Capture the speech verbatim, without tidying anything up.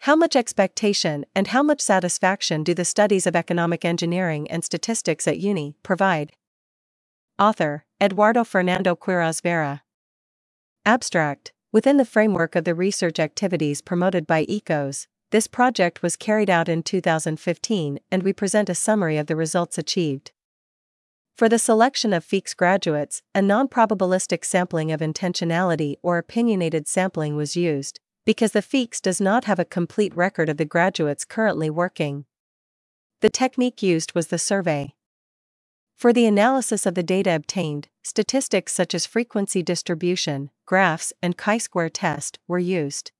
How much expectation and how much satisfaction do the studies of economic engineering and statistics at uni provide? Author, Eduardo Fernando Quiroz Vera. Abstract. Within the framework of the research activities promoted by ECOS, this project was carried out in two thousand fifteen, and we present a summary of the results achieved. For the selection of F E E C S graduates, a non-probabilistic sampling of intentionality or opinionated sampling was used, because the F E E C S does not have a complete record of the graduates currently working. The technique used was the survey. For the analysis of the data obtained, statistics such as frequency distribution, graphs, and chi-square test were used.